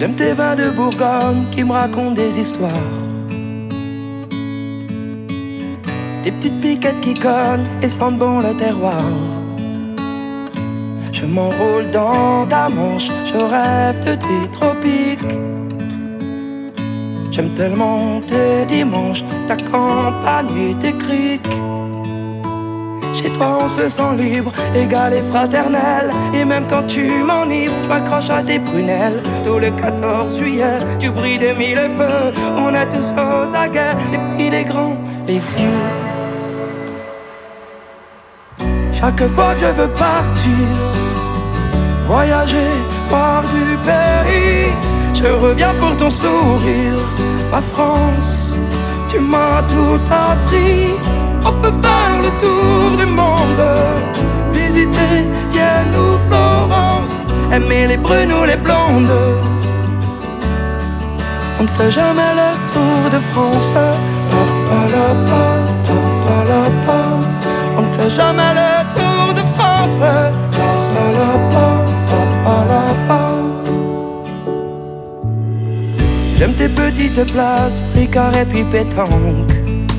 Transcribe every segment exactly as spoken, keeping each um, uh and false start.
J'aime tes vins de Bourgogne qui me racontent des histoires. Des petites piquettes qui cognent et sentent bon le terroir. Je m'enroule dans ta manche, je rêve de tes tropiques. J'aime tellement tes dimanches, ta campagne et tes criques. Chez toi on se sent libre, égal et fraternel. Et même quand tu m'enivres, tu m'accroches à tes prunelles. Tout le quatorze juillet, tu brilles des mille feux. On est tous aux aguets, les petits, les grands, les vieux. Chaque fois que je veux partir, voyager, voir du pays, je reviens pour ton sourire. Ma France, tu m'as tout appris. On peut faire le tour du monde, visiter Vienne ou Florence, aimer les brunes ou les blondes. On ne fait jamais le tour de France. Pa, pa, la, pa, pa, pa, la, pa. On ne fait jamais le tour de France. Pa, pa, la, pa, pa, pa, la, pa. J'aime tes petites places, Ricard et puis pétanque.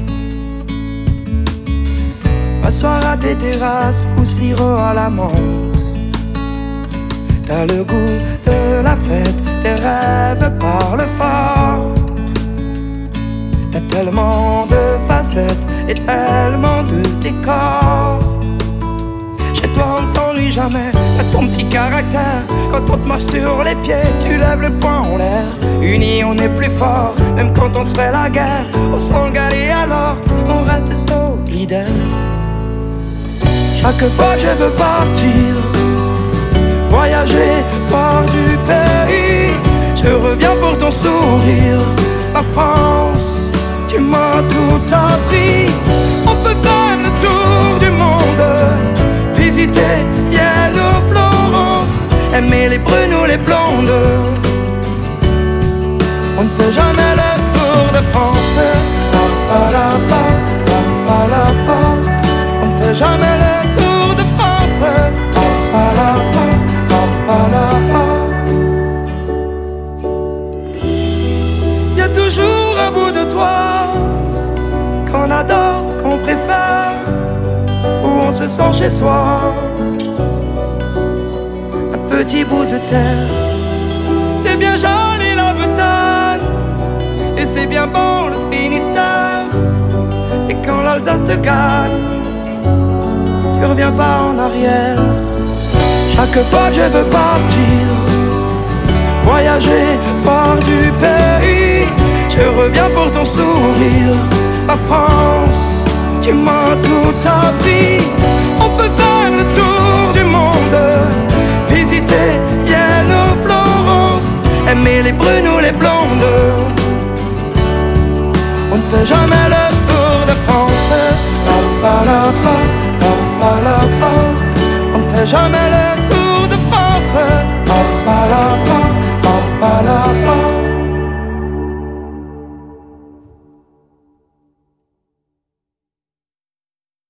M'asseoir à tes terrasses ou sirop à la menthe. T'as le goût de la fête, tes rêves parlent fort. T'as tellement de facettes et tellement de décors. Chez toi on ne s'ennuie jamais, t'as ton petit caractère. Quand on te marche sur les pieds, tu lèves le poing en l'air. Unis on est plus fort, même quand on se fait la guerre. On s'engale et alors on reste solidaire. Chaque fois que je veux partir, voyager, voir du pays, je reviens pour ton sourire. La France, tu m'as tout appris. On peut faire le tour du monde, visiter Vienne ou Florence, aimer les brunes ou les blondes. On ne fait jamais le tour de France. Pa, pa, la, pa, pa, pa, la, pa. On ne fait jamais le tour de France. Pa, pa, la, pa, pa, pa, la, pa. Y'a toujours un bout de toi qu'on adore, qu'on préfère, où on se sent chez soi. Un petit bout de terre, c'est bien joli la Bretagne, et c'est bien bon le Finistère. Et quand l'Alsace te gagne, tu reviens pas en arrière. Chaque fois que je veux partir, voyager, voir du pays, je reviens pour ton sourire. La France, tu m'as tout appris. On peut faire le tour du monde, visiter Vienne ou Florence, aimer les brunes ou les blondes. On ne fait jamais le tour de France. Pa, pa, la, pa, pa, pa, la, pa. On ne fait jamais